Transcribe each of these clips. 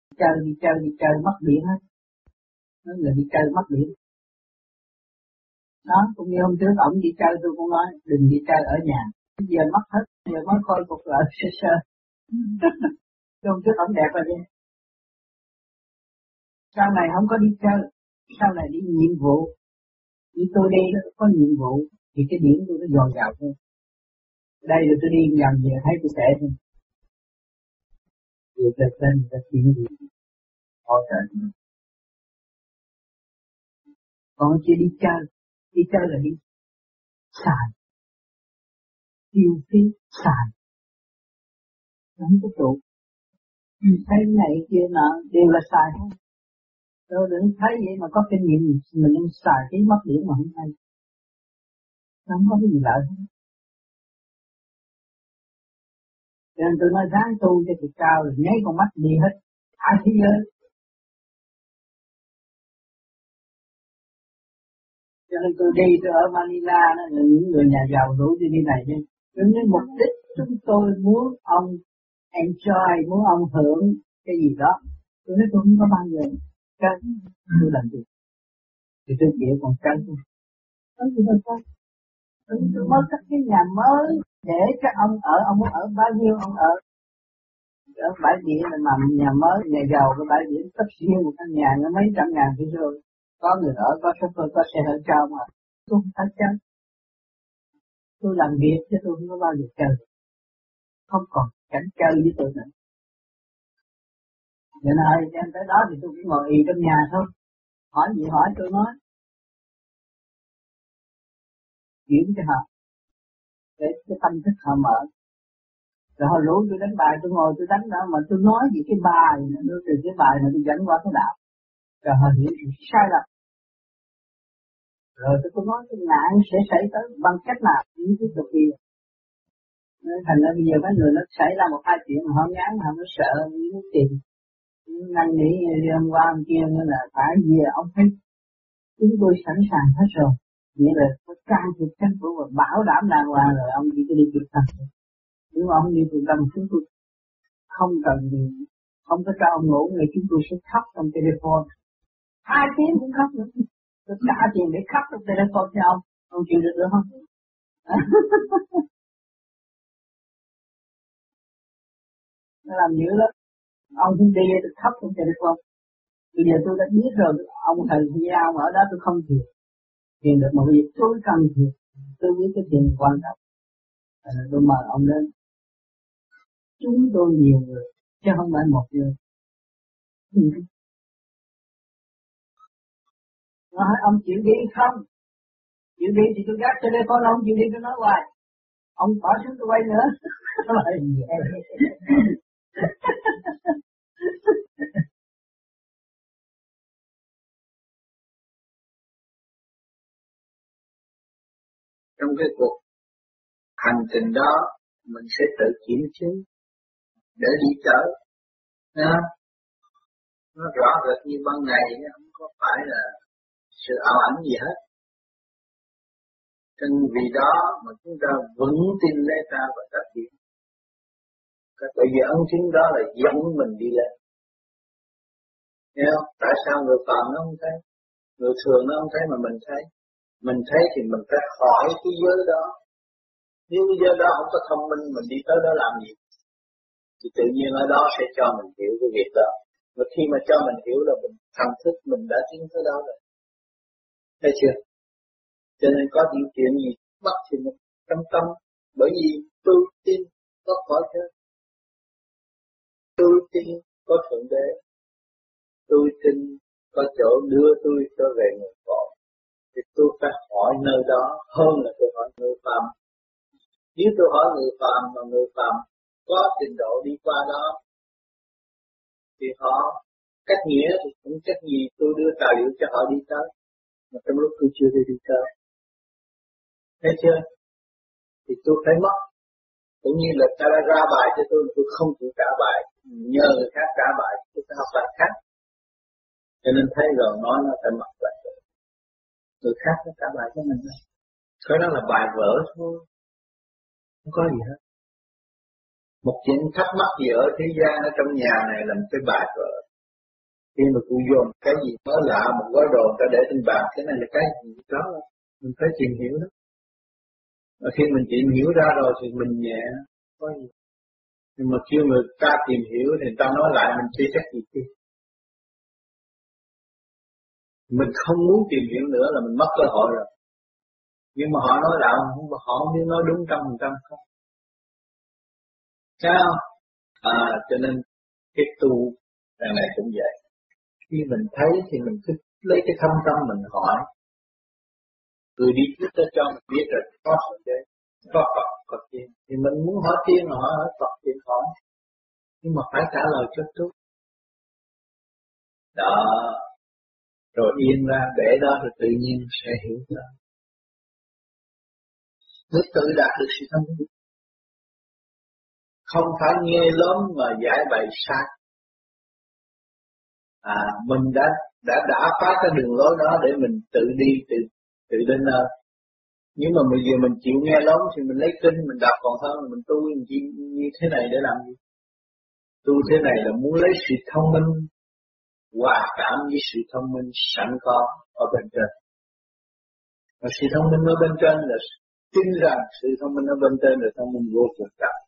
đi chơi mất điện hết. Nói là đi chơi mất điện. Đó, cũng như hôm trước ổng đi chơi tôi cũng nói đừng đi chơi ở nhà. Bây giờ mất hết, giờ mới khôi phục lại sơ sơ. Hôm trước ổng đẹp rồi đi. Sau này không có đi chơi, sau này đi nhiệm vụ. Như tôi đi có nhiệm vụ thì cái điểm tôi nó dồi dào thôi. Đây rồi tôi đi nhầm về thấy tôi tệ thôi. Được lên người ta chuyện gì hỗ trợ. Còn chỉ đi chơi là đi xài, tiêu phí xài, không có trụ. Thấy này kia nọ đều là xài hết. Tôi đừng thấy vậy mà có kinh nghiệm gì mình không xài cái mất điểm mà không hay. Không có cái gì lợi hết. Cho nên tôi nói ráng tu cho thiệt cao rồi nháy con mắt đi hết. Ai thế giới. Cho nên tôi đi tôi ở Manila đó, là những người nhà giàu rủ tôi đi này đi. Nhưng mục đích chúng tôi muốn ông enjoy, muốn ông hưởng cái gì đó. Tôi nói tôi không có bao giờ cân, tôi làm gì. Thì tôi chịu còn cân. Nói gì đâu con. Tôi mới cất cái nhà mới để cho ông muốn ở bao nhiêu ông ở. Ở bãi biển là mà nhà mới, nhà giàu cái bãi biển cấp riêng một căn nhà nó mấy trăm ngàn thế rồi. Có người ở, có chauffeur, có xe hơi cho mà. Tôi không phải chơi. Tôi làm việc chứ tôi không có bao giờ chơi. Không còn cảnh chơi với tôi nữa. Cho nên tới đó thì tôi cũng ngồi y trong nhà thôi. Hỏi gì hỏi tôi nói. Chuyển cho họ. Để cái tâm thức họ mở. Rồi hồi lũ tôi đánh bài tôi ngồi tôi đánh đó mà tôi nói gì cái bài nữa từ cái bài mà tôi dẫn qua cái đạo. Rồi họ hiểu sự sai lầm. Rồi tôi nói cái nạn sẽ xảy tới bằng cách nào những cái tục kia. Thành ra bây giờ mấy người nó xảy ra một hai chuyện mà họ ngán họ nó sợ những tiền. Năng nghĩ đi hôm qua hôm kia nên là phải về ông thấy chúng tôi sẵn sàng hết rồi. Nghĩa là có can thiệp chính phủ và bảo đảm đàng hoàng rồi ông chỉ có đi trực tập. Nếu mà ông đi trực tập chúng tôi không cần gì, không có cho ông ngủ người chúng tôi sẽ khóc trong telephone. 2 tiếng cũng khóc nữa. Tôi trả tiền để khóc trong telephone cho ông chịu được nữa không? Nó làm dữ lắm. Ông không đi tôi khóc trong telephone. Bây giờ tôi đã biết rồi, ông thầy giao mà ở đó tôi không thiệt. Thiền được mà bây giờ tôi cần thiệt. Tôi biết cái thiền quan trọng. Tôi mời ông lên. Chúng tôi nhiều người, chứ không phải một người. Nói ông chịu đi không? Chịu đi thì tôi gác telephone ông chịu đi tôi nói hoài. Ông bỏ xuống tôi quay nữa. Trong cái cuộc hành trình đó mình sẽ tự kiểm chứng để đi tới. Nó rõ rệt như ban ngày, không có phải là sự ảo ảnh gì hết. Cho nên vì đó mà chúng ta vững tin lấy ta và phát triển. Bởi vì ấn chứng đó là dẫn mình đi lên. Nghe không? Tại sao người phàm nó không thấy? Người thường nó không thấy mà mình thấy. Mình thấy thì mình phải hỏi cái giới đó. Nếu cái giới đó không có thông minh mình đi tới đó làm gì? Thì tự nhiên ở đó sẽ cho mình hiểu cái việc đó. Và khi mà cho mình hiểu là mình thần thức mình đã tiến tới đó rồi. Thấy chưa? Cho nên có những chuyện gì bắt thì mình tâm. Bởi vì tôi tin có cõi thế. Tôi tin có Thượng Đế. Tôi tin có chỗ đưa tôi trở về nguồn cội. Thì tôi phải hỏi nơi đó hơn là tôi hỏi người phàm. Nếu tôi hỏi người phàm mà người phàm có trình độ đi qua đó thì họ cách nghĩa thì cũng cách gì tôi đưa tài liệu cho họ đi tới. Mà trong lúc tôi chưa đi tới. Thấy chưa? Thì tôi phải mất. Cũng như là ta đã ra bài cho tôi không chịu trả bài. Nhờ người khác trả bài, tôi phải học bài khác. Cho nên thấy rồi nói nó phải mặc lại. Người khác nó trả bài cho mình thôi. Cái đó là bài vở thôi. Không có gì hết. Một chuyện thắc mắc gì ở thế gian ở trong nhà này là một cái bài vở. Khi mà cụ dồn cái gì mới lạ, một gói đồ ta để trên bàn, cái này là cái gì đó, mình phải tìm hiểu đó. Và khi mình tìm hiểu ra rồi thì mình nhẹ, có gì. Nhưng mà khi người ta tìm hiểu thì ta nói lại mình chưa chắc gì chứ. Mình không muốn tìm hiểu nữa là mình mất cơ hội rồi. Nhưng mà họ nói lại, họ không biết nói đúng 100% không. Sao? Cho nên cái tu đằng này cũng vậy. Khi mình thấy thì mình cứ lấy cái thâm tâm mình hỏi. Người đi trước tới cho mình biết rồi, có Thượng Đế, có Phật, có Tiên. Thì mình muốn hỏi Tiên là hỏi Phật, Tiên hỏi. Nhưng mà phải trả lời cho tốt. Đó. Rồi yên ra, để đó rồi tự nhiên sẽ hiểu ra. Mới tự đạt được sự thông minh. Không phải nghe lớn mà giải bày sai. Mình đã phá cái đường lối đó để mình tự đi, tự đến nơi. Nhưng mà bây giờ mình chịu nghe lớn thì mình lấy kinh, mình đọc còn hơn, mình tu như thế này để làm gì? Tu thế này là muốn lấy sự thông minh, hòa cảm với sự thông minh sẵn có ở bên trên. Và sự thông minh ở bên trên là tin rằng sự thông minh ở bên trên là thông minh vô cùng cao.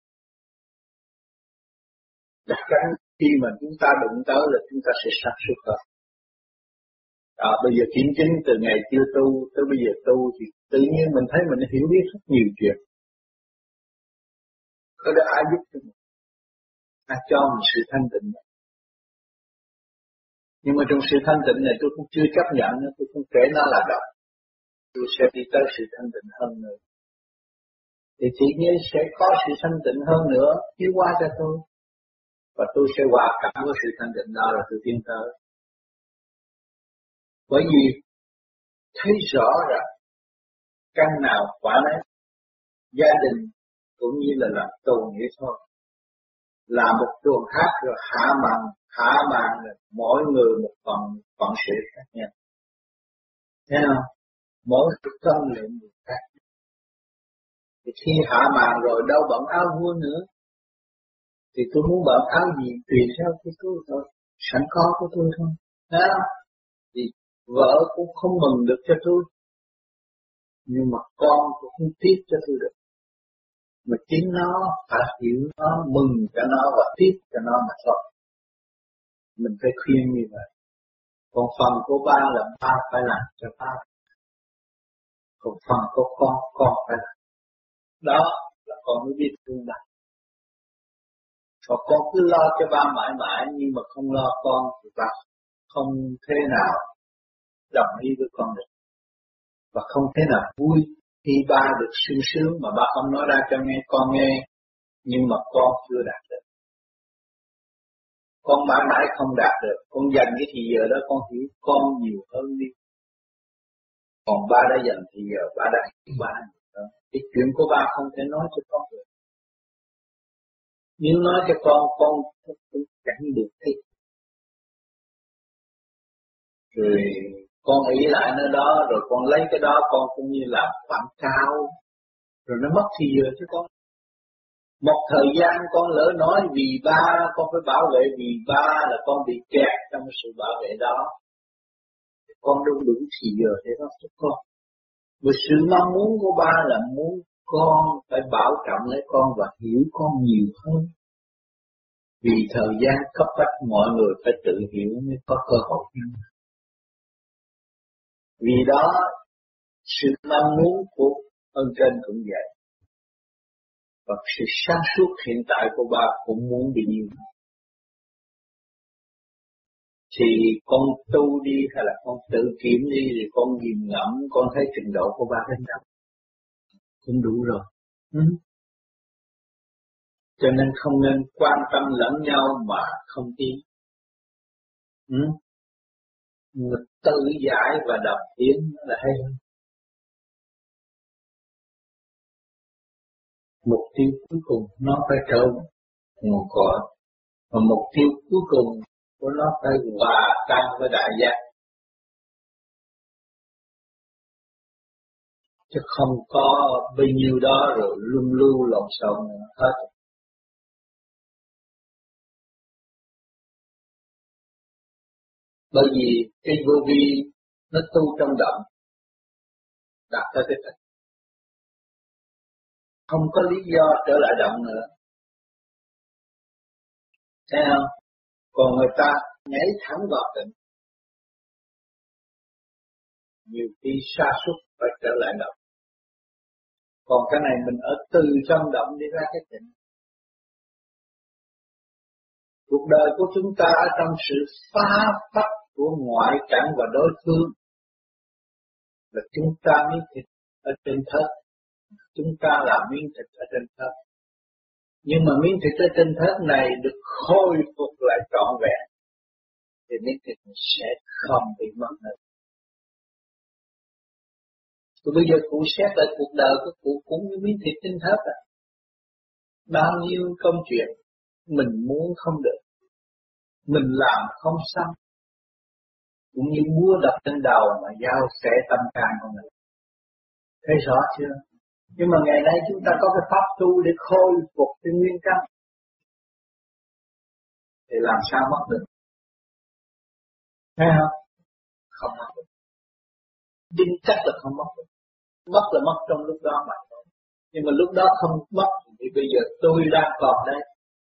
Chắc chắn khi mà chúng ta đụng tới là chúng ta sẽ sáng suốt hơn. Bây giờ kiểm chứng từ ngày chưa tu tới bây giờ tu thì tự nhiên mình thấy mình hiểu biết rất nhiều chuyện. Có được ai giúp cho mình? Ai cho mình sự thanh tịnh. Nhưng mà trong sự thanh tịnh này tôi cũng chưa chấp nhận nữa, tôi không kể nó là độc. Tôi sẽ đi tới sự thanh tịnh hơn nữa. Thì tự nhiên sẽ có sự thanh tịnh hơn nữa, chiếu qua cho tôi. Và tôi sẽ hòa cảm với sự thanh tịnh đó là tôi tiến tới. Bởi vì thấy rõ rằng căn nào quả nấy, gia đình cũng như là làm tù vậy thôi. Là một tuần hát rồi hạ màn rồi mỗi người một phần sự khác nhau. Thấy không? Mỗi tâm lượng một khác. Thì khi hạ màn rồi đâu bận áo vua nữa. Thì tôi muốn bận áo gì tùy theo cái tôi thôi. Sẵn có của tôi thôi. Thấy không? Thì vợ cũng không mừng được cho tôi. Nhưng mà con cũng không tiếc cho tôi được. Mà chính nó phải hiểu nó, mừng cho nó và tiếc cho nó mà thôi. Mình phải khuyên như vậy. Còn phần của ba là ba phải làm cho ba. Còn phần của con phải làm. Đó là con mới biết thương ba. Còn con cứ lo cho ba mãi mãi nhưng mà không lo con thì ba không thế nào đồng ý với con được. Và không thế nào vui khi ba được sung sướng mà ba không nói ra cho con nghe. Nhưng mà con chưa đạt được. Con mãi mãi không đạt được. Con dành cái thì giờ đó con hiểu con nhiều hơn đi. Còn ba đã dành thì giờ ba đã hiểu ba nhiều hơn. Cái chuyện của ba không thể nói cho con được. Nếu nói cho con cũng chẳng được thích. Rồi con ý lại nơi đó, rồi con lấy cái đó con cũng như là quảng cáo. Rồi nó mất thì giờ chứ con. Một thời gian con lỡ nói vì ba, con phải bảo vệ vì ba là con bị kẹt trong sự bảo vệ đó. Con đâu đủ thì giờ để đó cho con. Vì sự mong muốn của ba là muốn con phải bảo trọng lấy con và hiểu con nhiều hơn. Vì thời gian cấp bách mọi người phải tự hiểu mới có cơ hội. Vì đó, sự mong muốn của ơn trên cũng vậy. Và sự sáng suốt hiện tại của ba cũng muốn bị như vậy. Thì con tu đi hay là con tự kiểm đi thì con nhìn ngẫm, con thấy trình độ của ba đến đâu. Cũng đủ rồi. Cho nên không nên quan tâm lẫn nhau mà không tiến. Người tự giải và đọc tiến là hay hơn. Mục tiêu cuối cùng nó phải trở nguồn cội. Và mục tiêu cuối cùng của nó phải hòa tan với đại giác. Chứ không có bao nhiêu đó rồi lung lưu lộn xộn hết. Bởi vì cái vô vi nó tu trong động, đạt tới cái tịch, không có lý do trở lại động nữa, thấy không? Còn người ta nhảy thẳng vào tịnh, nhiều khi sa sút phải trở lại động. Còn cái này mình ở từ trong động đi ra cái tịnh. Cuộc đời của chúng ta ở trong sự phá phách của ngoại cảnh và đối phương, là chúng ta miếng thịt ở trên thớt, chúng ta là miếng thịt ở trên thớt. Nhưng mà miếng thịt ở trên thớt này được khôi phục lại trọn vẹn, thì miếng thịt sẽ không bị mất nữa. Rồi bây giờ cụ xét lại cuộc đời của cụ cũng như miếng thịt trên thớt à. Bao nhiêu công chuyện mình muốn không được, mình làm không xong, cũng như búa đập trên đầu mà dao xẻ tâm can của mình. Thấy rõ chưa? Nhưng mà ngày nay chúng ta có cái pháp tu để khôi phục cái nguyên căn, thì làm sao mất được? Thấy không? Không mất được. Đinh chắc là không mất được. Mất là mất trong lúc đó mà thôi. Nhưng mà lúc đó không mất thì bây giờ tôi đang còn đây,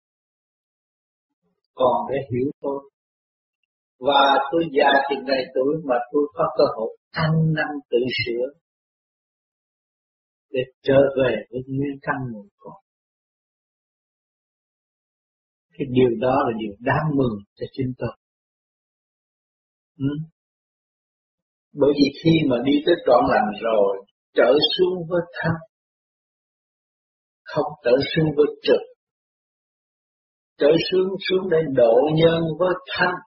còn để hiểu tôi. Và tôi già chừng này tuổi mà tôi có cơ hội ăn năn tự sửa để trở về với nguyên căn nguồn cội. Cái điều đó là điều đáng mừng cho chính tôi. Bởi vì khi mà đi tới trọn lành rồi, trở xuống với thanh, không trở xuống với trực. Trở xuống để độ nhân với thanh,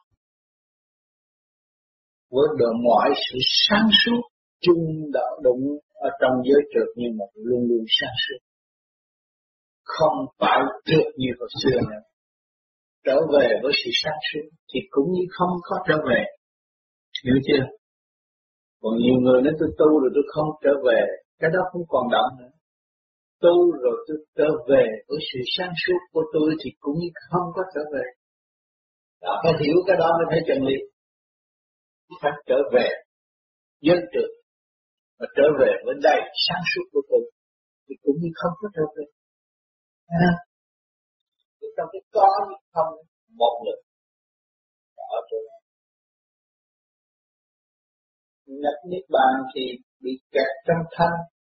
với độ mọi sự sáng suốt chung đạo đụng ở trong giới trượt, nhưng mà luôn luôn sáng suốt, không phải trượt như hồi xưa nữa. Trở về với sự sáng suốt thì cũng như không có trở về, hiểu chưa? Còn nhiều người nói tôi tu rồi tôi không trở về, cái đó không còn động nữa. Tu rồi tôi trở về với sự sáng suốt của tôi thì cũng như không có trở về. Đã phải hiểu cái đó mới thấy chân lý. Phải trở về dân trực và trở về với đầy sáng suốt của tôi thì cũng như không có trở về. Trong cái có không một lực ở chỗ này. Nhập niết bàn thì bị kẹt trong thân,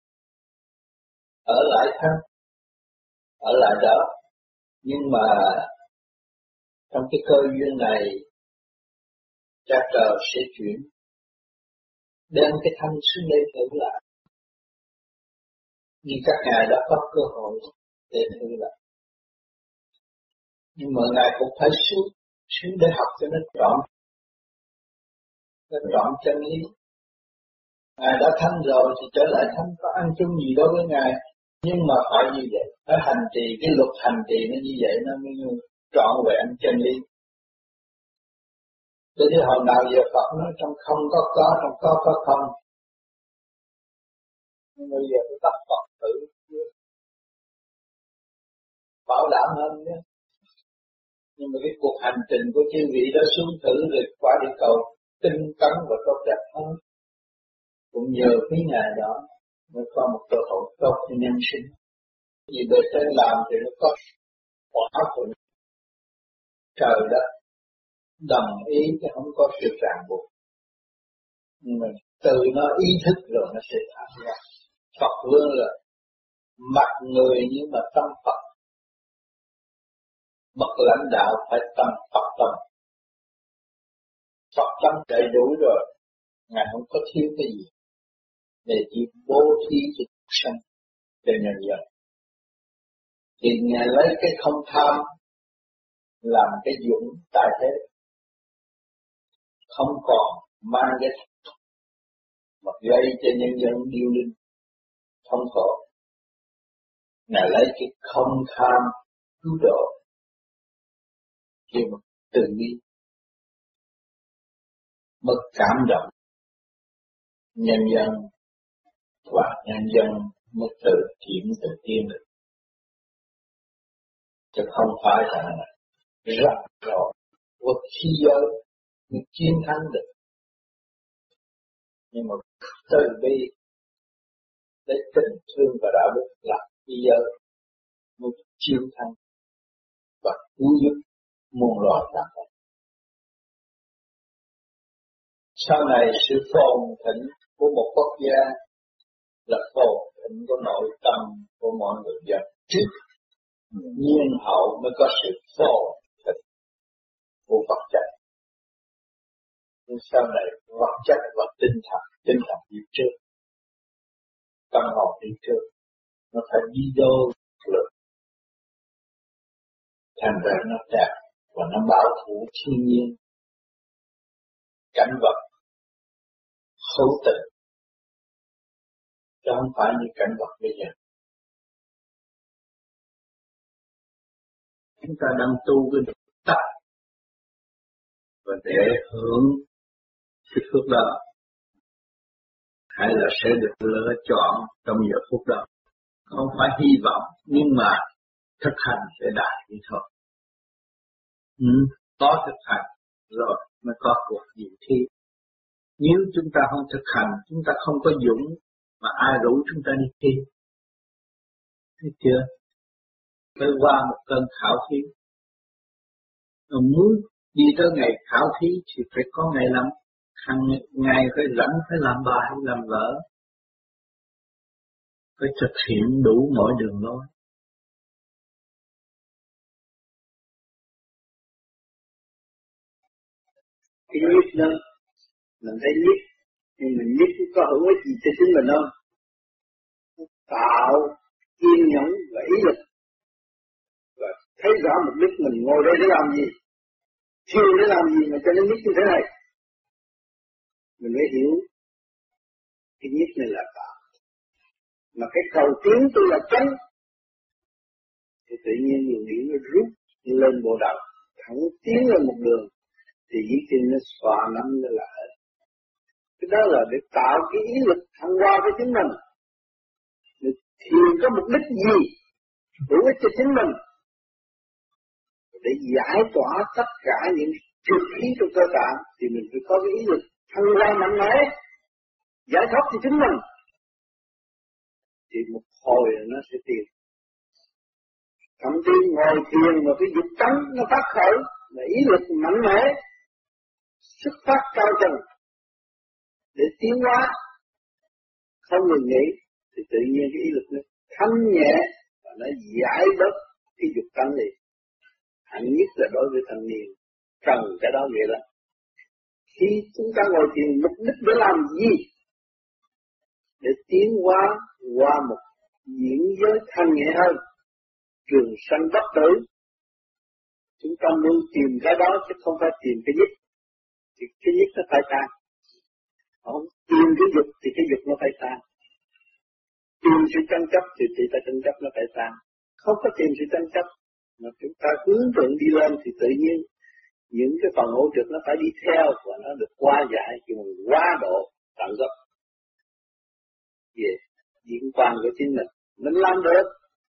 ở lại thân, ở lại đó. Nhưng mà trong cái cơ duyên này, cha trời sẽ chuyển, đem cái thân xuống đây thử lại. Nhưng các ngài đã có cơ hội để thử lại. Nhưng mà ngài cũng phải xuống để học cho nó trọn chân lý. Ngài đã thanh rồi thì trở lại thanh, có ăn chung gì đối với ngài. Nhưng mà phải như vậy, ở hành trì, cái luật hành trì nó như vậy nó mới trọn vẹn chân lý. Cho nên hồi nào giờ Phật nói trong không có, trong có không. Nhưng bây giờ tôi tập Phật thử, bảo đảm hơn nhé. Nhưng mà cái cuộc hành trình của chư vị đó xuống thử rồi quả địa cầu tinh tấn và tốt đẹp hơn. Cũng nhờ cái ngày đó mới có một cơ hội tốt cho nhân sinh. Vì bề trên làm thì nó có quả thuận, trời đất đồng ý chứ không có sự ràng buộc. Nhưng mà từ nó ý thức rồi nó sẽ thả ra. Phật luôn là mặt người nhưng mà tâm Phật. Bậc lãnh đạo phải tâm Phật tâm. Phật tâm đầy đủ rồi, Ngài không có thiếu cái gì để chỉ bố thí cho cuộc sống cho nhân dân. Thì Ngài lấy cái không tham làm cái dũng tại thế, không còn mang cái mà gây cho nhân dân điêu linh không khổ. Ngài lấy cái không tham cứu độ, kêu mà từ bi, mất cảm động nhân dân, và nhân dân mới tự kiểm tự tiên được. Chứ không phải là rắc rối của khí giới mới chiến thắng được. Nhưng mà từ bi lấy tình thương và đạo đức làm bây giờ mới chiến thắng và cứu giúp muôn loài làm vậy. Sau này sự phồn thịnh của một quốc gia là phồn thịnh của nội tâm của mọi người dân trước. Nhiên hậu mới có sự phồn thịnh của vật chất. Nhưng sau này vật chất và tinh thần đi trước, tâm hồn đi trước, nó phải đi đôi lực. Thành ra nó đẹp và nó bảo thủ thiên nhiên, cảnh vật, hữu tình, chứ không phải như cảnh vật bây giờ. Chúng ta đang tu cái được tắt và để hưởng cái phước đó, hay là sẽ được lựa chọn trong giờ phút đó. Không phải hy vọng, nhưng mà thực hành sẽ đạt đi thôi. Có thực hành rồi mới có cuộc diệu thi. Nếu chúng ta không thực hành, chúng ta không có dũng, mà ai rủ chúng ta đi thi? Thấy chưa? Phải qua một cơn khảo thí. Muốn đi tới ngày khảo thí thì phải có ngày làm. Hàng ngày phải rảnh, phải làm bài, làm vở. Phải thực hiện đủ mọi đường lối. Cái nhất đó, mình thấy nhất, nhưng mình nhất có hữu ích gì cho chính mình không? Tạo kiên nhẫn và ý lực, và thấy rõ mục đích mình ngồi đây để làm gì, thiêu để làm gì mà cho nên nhất như thế này. Mình mới hiểu cái nhất này là tạo. Mà cái cầu tiến tôi là tránh, thì tự nhiên luồng điển nó rút lên bộ đầu, thẳng tiến lên một đường, thì dĩ nhiên nó xòa nắm nó là hết. Cái đó là để tạo cái ý lực thăng hoa cho chính mình. Thiền có mục đích gì? Hữu ích cho chính mình. Để giải tỏa tất cả những trượt khí trong cơ tạng, thì mình phải có cái ý lực thăng hoa mạnh mẽ, giải thoát cho chính mình. Thì một hồi nó sẽ tìm. Thậm chí ngồi thiền mà cái dục tánh nó phát khởi, là ý lực mạnh mẽ, xuất phát cao trần để tiến hóa, không ngừng nghỉ, thì tự nhiên cái ý lực nó thanh nhẹ và nó giải bớt cái dục tánh này. Hạnh nhất là đối với thanh niên cần cái đó nghĩa là khi chúng ta ngồi thiền mục đích để làm gì? Để tiến hóa qua một diễn giới thanh nhẹ hơn, trường sanh bất tử. Chúng ta muốn tìm cái đó chứ không phải tìm cái nhất. Thì cái nhất nó phải tan. Không tìm cái dục thì cái dục nó phải tan. Tìm sự tranh chấp thì ta tranh chấp nó phải tan. Không có tìm sự tranh chấp mà chúng ta hướng thượng đi lên thì tự nhiên những cái phần hỗ trợ nó phải đi theo và nó được qua giải, nhưng mà quá độ tận gốc về diễn quan của chính mình làm được.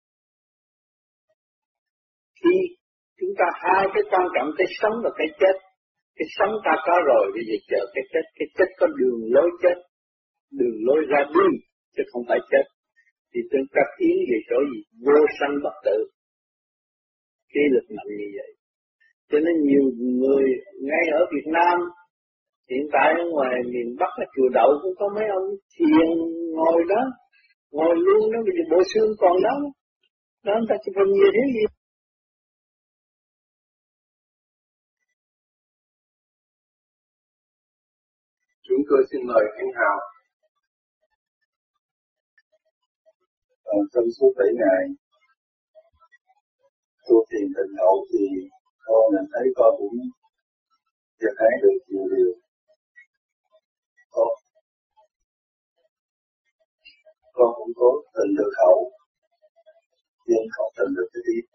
Khi chúng ta hai cái quan trọng, cái sống và cái chết. Cái sống ta có rồi, bây giờ chờ cái chết có đường lối chết, đường lối ra đi chứ không phải chết. Thì chúng ta tiến về chỗ gì? Vô sanh bất tử. Cái lực mạnh như vậy. Cho nên nhiều người ngay ở Việt Nam, hiện tại ở ngoài miền Bắc là chùa Đậu cũng có mấy ông thiền ngồi đó, ngồi luôn đó, bây giờ bộ xương còn đó. Đó người ta chụp hình gì thế gì? Chúng tôi xin mời anh Hào. Trong suốt 7 ngày tu thiền tịnh hậu thì con nhận thấy con cũng nhận thấy được nhiều điều. Con cũng có tình được hậu, nhưng không tình được cái ý.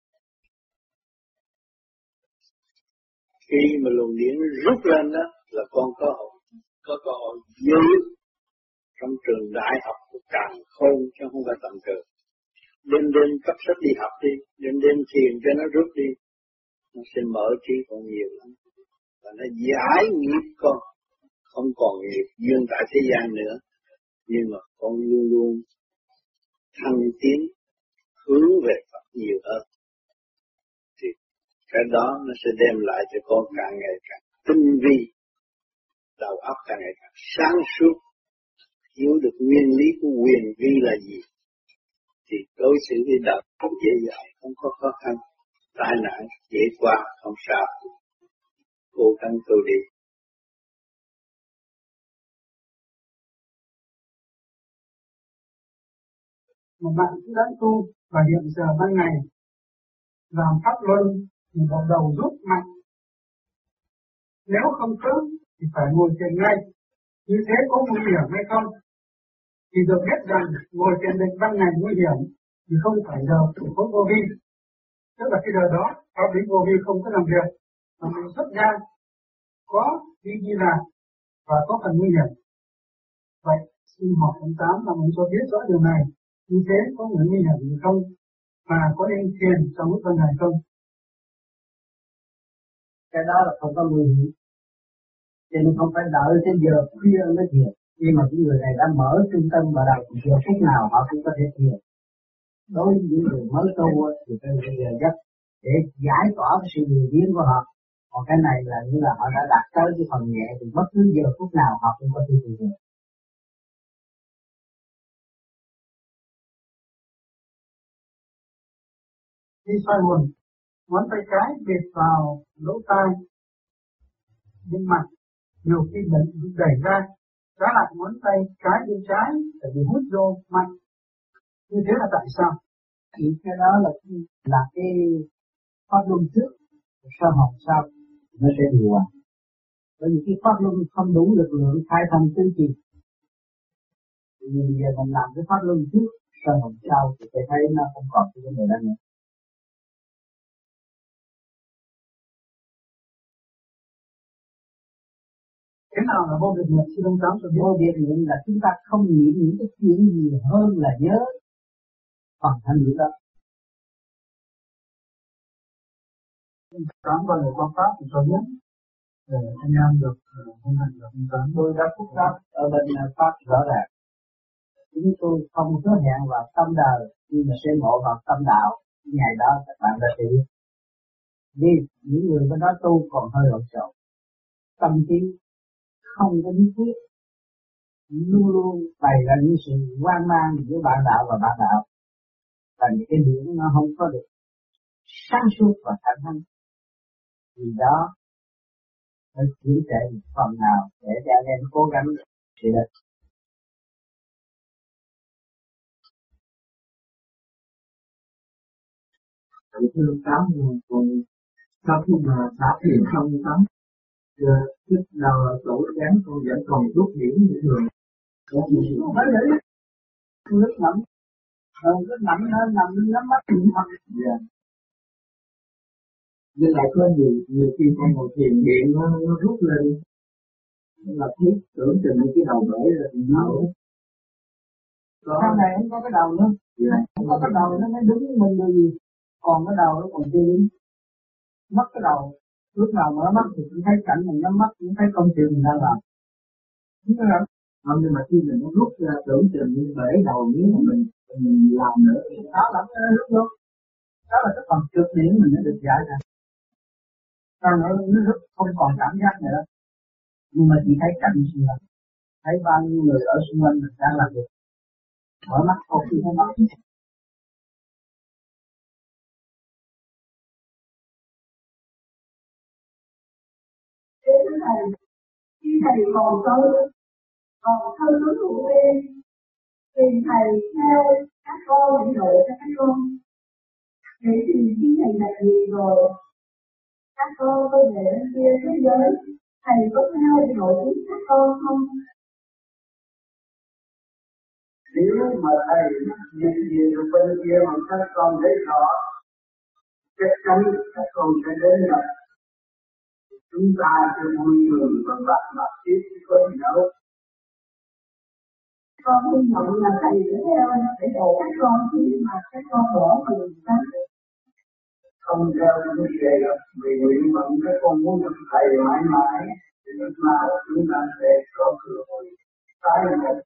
Khi mà luồng điển rút lên đó là con có cơ hội giữ trong trường đại học của càng khôn chứ không phải tầm thường. Đêm cấp sách đi học đi, đêm thiền cho nó rút đi, nó sẽ mở trí còn nhiều lắm. và nó giải nghiệp con, không còn nghiệp duyên tại thế gian nữa, nhưng mà con luôn luôn thăng tiến hướng về Phật nhiều hơn, thì cái đó nó sẽ đem lại cho con càng ngày càng tinh vi, đầu óc càng ngày càng sáng suốt, hiểu được nguyên lý của quyền vi là gì, thì đối xử với đời không dễ dàng, không có khó khăn, tai nạn dễ qua, không sao, cố gắng tu đi. Một bạn cũng đã tu và hiện giờ ban ngày làm pháp luân thì bắt đầu rút mạnh. Nếu không sớm thì phải ngồi thiền ngay. Như thế có nguy hiểm hay không? Thì được biết rằng ngồi thiền định ban ngày nguy hiểm thì không phải giờ của có vô vi. Tức là cái giờ đó pháp lý vô vi không có làm việc, mà mình xuất ra có đi làm và có phần nguy hiểm. Vậy xin hỏi ông Tám là mình cho biết rõ điều này. Như thế có nguy hiểm gì không? Và có nên thiền trong lúc ban ngày không? Cái đó là không có nguy hiểm, cho nên không phải đợi tới giờ khuya mới thiền. Nhưng mà những người này đã mở trung tâm vào đầu giờ phút nào họ cũng có thể thiền. Đối với những người mới tu thì phải giờ giấc để giải tỏa cái sự lười biếng của họ. Còn cái này là như là họ đã đạt tới cái phần nhẹ thì bất cứ giờ phút nào họ cũng có thể thiền. Đi xoay nguồn, ngón tay cái bệt vào lỗ tai, bên mặt, nhiều khi đẩy ra, trái lại ngón tay cái bên trái để bị hút vô mạnh. Như thế là tại sao? Thì cái đó là cái pháp luân trước, sơ hồn sau nó sẽ điều hòa. Bởi vì cái pháp luân không đủ lực lượng khai thông tứ chi. Vì giờ mình làm cái pháp luân trước, sơ hồn sau thì sẽ thấy nó không còn cái vấn đề đó nữa. Thế nào là vô biệt niệm? Xin ông Tám cho biết. Vô biệt niệm là chúng ta không nghĩ những cái chuyện gì hơn là nhớ phần thanh điển đó. Tám và lời quan pháp thì cho biết để anh em được thông hành được ông Tám. Tôi đã phúc đáp ở bên pháp rõ ràng. Chúng tôi không hứa hẹn vào tâm đời, nhưng mà sẽ ngộ vào tâm đạo. Ngày đó các bạn đã hiểu. Vì những người bên đó tu còn hơi lộn xộn, tâm trí không có bí quyết, luôn luôn bày ra những sự hoang mang giữa bạn đạo và bạn đạo, và những cái điểm nó không có được sáng suốt và thẳng thắn. Vì đó phải chữa trị phần nào để cho anh em cố gắng sự được. Thưa Tám, còn sau khi mà xả thiền xong Tám, trước đầu tổ chán con vẫn còn rút điểm như thường. Không phải vậy, nước nằm, nước nằm nó nằm nhắm mắt thì thật. Nhưng lại có nhiều khi con ngồi thiền điện nó rút lên, là thấy tưởng chừng cái đầu bể rồi thì nó Sau này không có cái đầu nữa, không có cái đầu nó mới đứng mình được gì, còn cái đầu nó còn chưa đứng. Mất cái đầu, lúc nào mở mắt thì cũng thấy cảnh mình nhắm mắt, cũng thấy công chuyện mình đang làm. Đúng không? không, nhưng mà khi mình nó rút ra tưởng chừng như bể đầu nếu mà mình làm nữa thì Đó là cái lúc đó, đó là cái phần trượt điển mình nó được giải ra. Sau nữa nó rút không còn cảm giác nữa, nhưng mà chỉ thấy cảnh xung quanh, thấy bao nhiêu người ở xung quanh mình đang làm việc. Mở mắt không khi thấy mắt. Thưa thầy, khi thầy còn thơ tướng hữu viên, thì thầy theo các con để độ cho các con. Vậy thì khi thầy là gì rồi, các con có về bên kia thế giới, thầy có theo để độ giúp các con không? Nếu mà thầy nhận diện được bên kia mà các con thấy rõ, chắc chắn các con sẽ đến gặp. Chúng ta sẽ vui mừng và bạc mặt tiếp có gì đâu. Con hy vọng là thầy sẽ theo để độ các con, khi mà các con bỏ mình ra. không theo cái đề gặp vì nguyện vọng cái con muốn được thầy mãi mãi thì lúc nào chúng ta sẽ có cơ hội tái ngộ.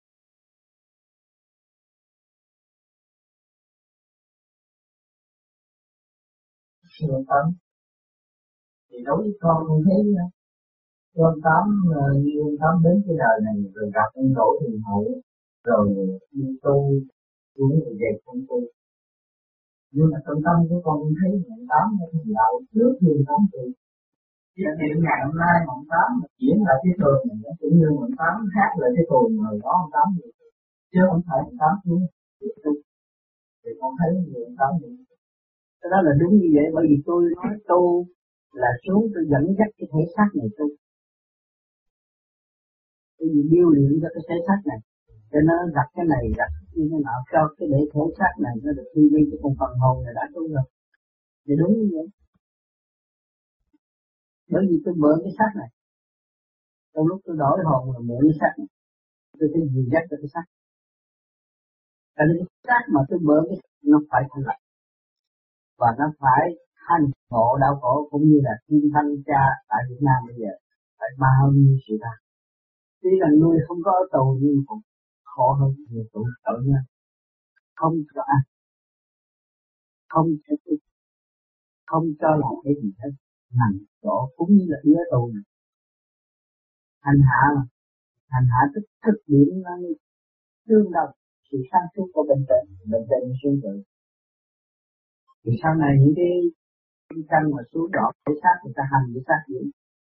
Siêu tâm thì đối với con cũng thế nữa. Con Tám như con Tám đến cái đời này rồi gặp ông Đỗ Thiền Hậu rồi đi tu xuống rồi về không tu. Nhưng mà trong tâm của con cũng thấy ông Tám thì đạo trước nhiều lắm thì cái chuyện ngày hôm nay ông Tám diễn lại cái tuồng này nó cũng như ông Tám hát lại cái tuồng rồi đó ông Tám vậy. Chứ không phải ông Tám xuống tu. Thì con thấy nhiều ông Tám vậy. Cái đó là đúng như vậy, bởi vì tôi nói tu là xuống tôi dẫn dắt cái thể xác này tu. Tôi điêu luyện cho cái thể xác này, cho nó gặp cái này, gặp như thế nào, cho cái để thể xác này nó được tư duy, cái con phần hồn này đã tu rồi. Thì đúng như vậy. Bởi vì tôi mượn cái xác này, trong lúc tôi đổi hồn là mượn cái xác này, tôi phải dìu dắt cho cái xác. Tại vì cái xác mà tôi mượn cái xác nó phải thành lập. Và nó phải hành ngộ đạo khổ cũng như là Kim Thanh Cha tại Việt Nam bây giờ phải bao nhiêu sự ra. Tuy là nuôi không có ở tù nhưng cũng khổ hơn nhiều tù tội nhân. Không cho ăn, không cho ăn, không cho làm cái gì hết, nằm chỗ cũng như là đi ở tù này. Hành hạ thực điểm nó tương đồng sự sáng suốt của bên trên suy tự. Thì sau này những cái căn mà xuống đỏ cái xác người ta hành cái xác gì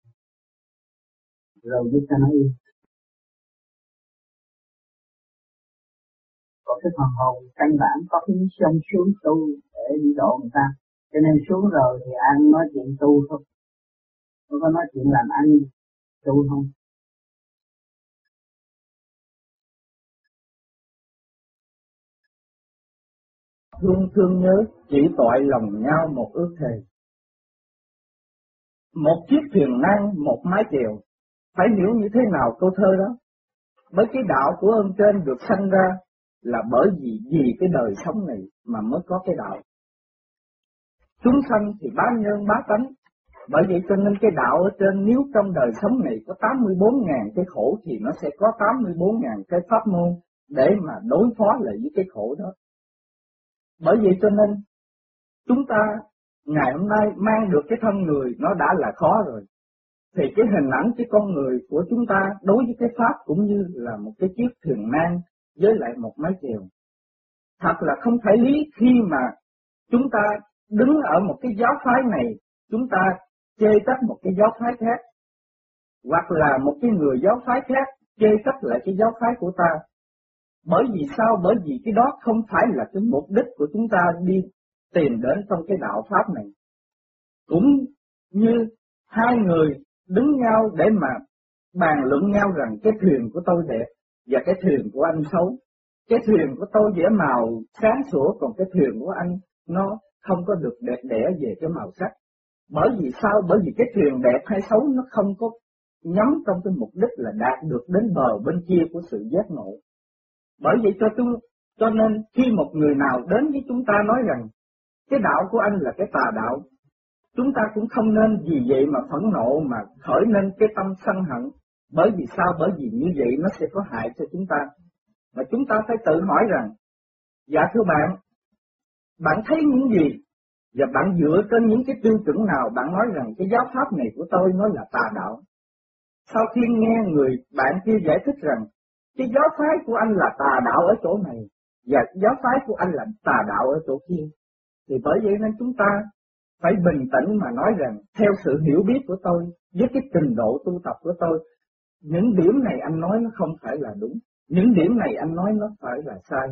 rồi giúp cho nó yên. Có cái phần hồn căn bản có cái sông xuống tu để đi độ người ta, cho nên xuống rồi thì ăn nói chuyện tu thôi, không có nói chuyện làm ăn tu không. Thương nhớ chỉ tội lòng nhau một ước thề. Một chiếc thuyền nan, một mái chèo, phải hiểu như thế nào câu thơ đó? Bởi cái đạo của ơn trên được sanh ra là bởi vì cái đời sống này mà mới có cái đạo. Chúng sanh thì bá nhân bá tánh, bởi vậy cho nên cái đạo ở trên nếu trong đời sống này có 84.000 cái khổ thì nó sẽ có 84.000 cái pháp môn để mà đối phó lại với cái khổ đó. Bởi vậy cho nên chúng ta ngày hôm nay mang được cái thân người nó đã là khó rồi. Thì cái hình ảnh cái con người của chúng ta đối với cái pháp cũng như là một cái chiếc thuyền nan với lại một mái chèo. Thật là không thể lý khi mà chúng ta đứng ở một cái giáo phái này, chúng ta chê trách một cái giáo phái khác. Hoặc là một cái người giáo phái khác chê trách lại cái giáo phái của ta. Bởi vì sao? Bởi vì cái đó không phải là cái mục đích của chúng ta đi tìm đến trong cái đạo pháp này. Cũng như hai người đứng nhau để mà bàn luận nhau rằng cái thuyền của tôi đẹp và cái thuyền của anh xấu. Cái thuyền của tôi vẽ màu sáng sủa, còn cái thuyền của anh nó không có được đẹp đẽ về cái màu sắc. Bởi vì sao? Bởi vì cái thuyền đẹp hay xấu nó không có nhắm trong cái mục đích là đạt được đến bờ bên kia của sự giác ngộ. Bởi vậy cho nên khi một người nào đến với chúng ta nói rằng cái đạo của anh là cái tà đạo, chúng ta cũng không nên vì vậy mà phẫn nộ mà khởi nên cái tâm sân hận. Bởi vì sao? Bởi vì như vậy nó sẽ có hại cho chúng ta. Mà chúng ta phải tự hỏi rằng, dạ thưa bạn thấy những gì? Và bạn dựa trên những cái tiêu chuẩn nào bạn nói rằng cái giáo pháp này của tôi nó là tà đạo? Sau khi nghe người bạn kia giải thích rằng cái giáo phái của anh là tà đạo ở chỗ này và giáo phái của anh là tà đạo ở chỗ kia, thì bởi vậy nên chúng ta phải bình tĩnh mà nói rằng theo sự hiểu biết của tôi, với cái trình độ tu tập của tôi, những điểm này anh nói nó không phải là đúng, những điểm này anh nói nó phải là sai.